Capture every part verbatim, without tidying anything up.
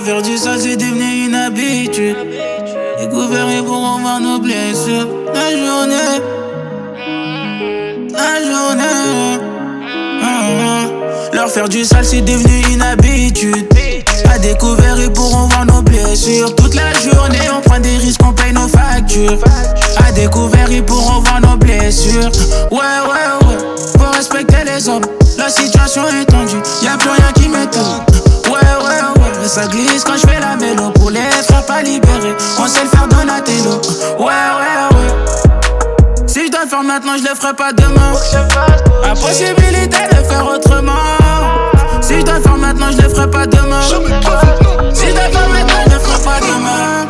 faire du sale c'est devenu une habitude. Découvert et pour revoir nos blessures. La journée, la journée. Leur faire du sale c'est devenu une habitude. À découvert et pour revoir nos blessures. Toute la journée on prend des risques, on paye nos factures. À découvert et pour revoir nos blessures. Ouais ouais ouais, faut respecter les hommes. La situation est tendue, y'a plus rien qui m'étonne. Ouais ouais ouais, ça glisse quand je fais la mélo. Pour les frères pas libérés, on sait le faire Donatello. Ouais ouais ouais, si je dois le faire maintenant je le ferai pas demain. La possibilité de faire autrement. Si je dois le faire maintenant je le ferai pas demain. Si je dois le faire maintenant je le ferai pas demain.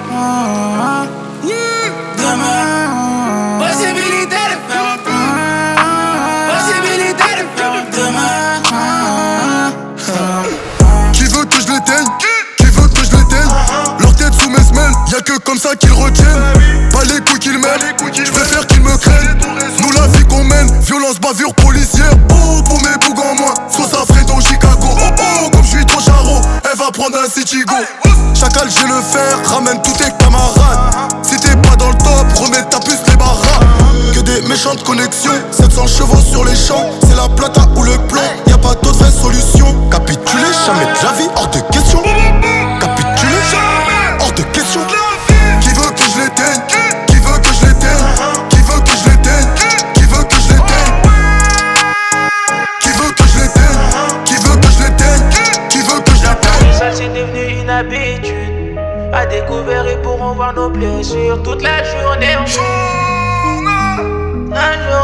Demain, possibilité de faire autrement. Possibilité de faire demain. Qui veut que je l'éteigne? Qui veut que je l'éteigne? Leur tête sous mes semelles, y'a que comme ça qu'ils retiennent. Pas les coups qu'ils mènent, je préfère qu'ils me craignent. Nous la vie qu'on mène, violence, bavure policière. Oh pour mes bougs en moins, soit ça ferait dans Chicago. Oh oh, comme je suis trop charo, elle va prendre un Citigo. Chacal j'ai le fer, ramène tous tes camarades. Si t'es pas dans le top, remets ta puce les barras. Que des méchantes connexions, sept cents chevaux sur les champs. C'est la plata ou le plan, y'a pas d'autre vraie solution. Capituler, jamais de la vie, hors de question. Capituler, hors de question. Qui veut que je l'éteigne? Qui veut que je l'éteigne? Qui veut que je l'éteigne? Qui veut que je l'éteigne? Qui veut que je l'éteigne? Qui veut que je l'éteigne? Qui veut que je l'éteigne? Ça c'est devenu une habitude. À découvert et pour revoir nos blessures. Toute la journée on joue. La journée.